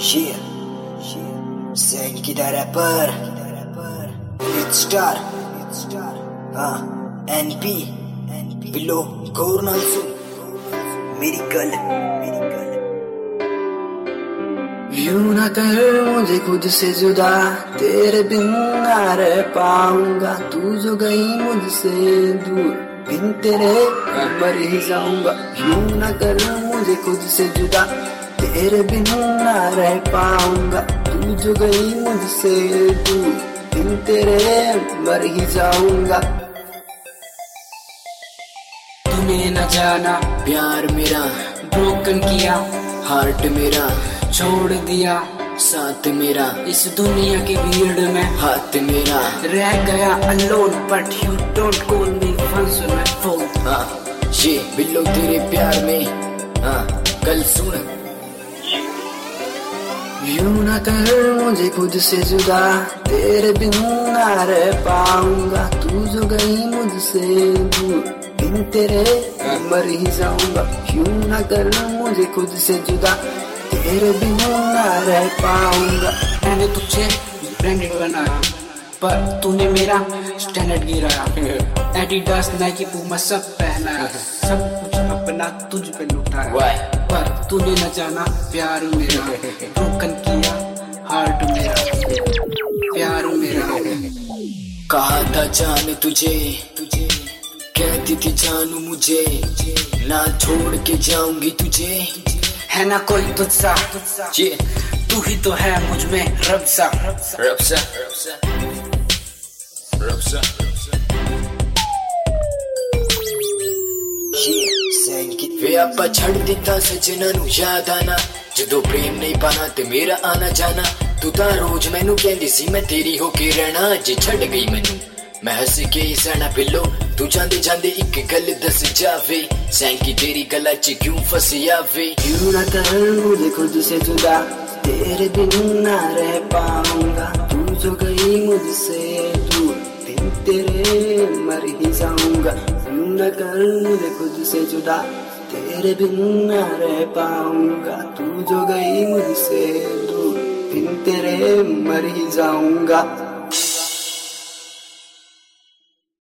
Yeah, Senki the rapper, Red Star, NP, Below, Corn also, Miracle. यूं ना कर मुझे खुद से जुदा, तेरे बिन ना रह पाऊंगा। तू जो गई मुझसे दूर, बिन तेरे मर ही जाऊंगा। यूं ना कर मुझे खुद से जुदा, तेरे बिन ना रह पाऊंगा। तू जो गई मुझसे दूर, बिन तेरे मर ही जाऊंगा। तूने न जाना प्यार मेरा ब्रोकन किया, हार्ट मेरा छोड़ दिया साथ मेरा, इस दुनिया की भीड़ में हाथ मेरा रह गया alone. But you don't call me once on my phone. ये बिल्लो तेरे प्यार में कल सुन। यूं ना कर मुझे खुद से जुदा, तेरे बिन ना रह पाऊंगा। तू जो गई मुझसे दूर, बिन तेरे मर ही जाऊंगा। यूं ना कर मुझे खुद से जुदा, तेरे बिन ना रह पाऊंगा। मैंने तुझे ब्रांडेड बनाया, पर तूने मेरा स्टैंडर्ड गिराया। एडिडास नाइकी पूमा सब पहनाया, सब कुछ अपना तुझ पे लुटाया। पर तूने न जाना प्यार मेरा, ब्रोकन किया हार्ट मेरा, प्यार मेरा। कहा था जान तुझे, कहती थी जानू मुझे, ना छोड़ के जाऊंगी तुझे। है ना कोई तुझसा, तू ही तो है मुझ में रब सा। वे आपा छड़ दिता सजना नू याद आना, जदों प्रेम नहीं पाना ते मेरा आना जाना। तू तां रोज मैनू कहंदी सी मैं तेरी हो के रहना, जे छड़ गई मैनू मैं हस के ही सहना। बिल्लो तू जांदे जांदे एक गल दस जावे, सैंकी तेरी गला च क्यों फस जावे। यूं ना कर मुझे खुद से जुदा, तेरे बिन ना रह पाऊंगा। तू जो गई मुझसे दूर, बिन तेरे मर ही जाऊंगा। यूं ना कर मुझे खुद से जुदा, तेरे बिन ना रह पाऊंगा। तू जो गई मुझसे दूर, बिन तेरे मर ही जाऊंगा।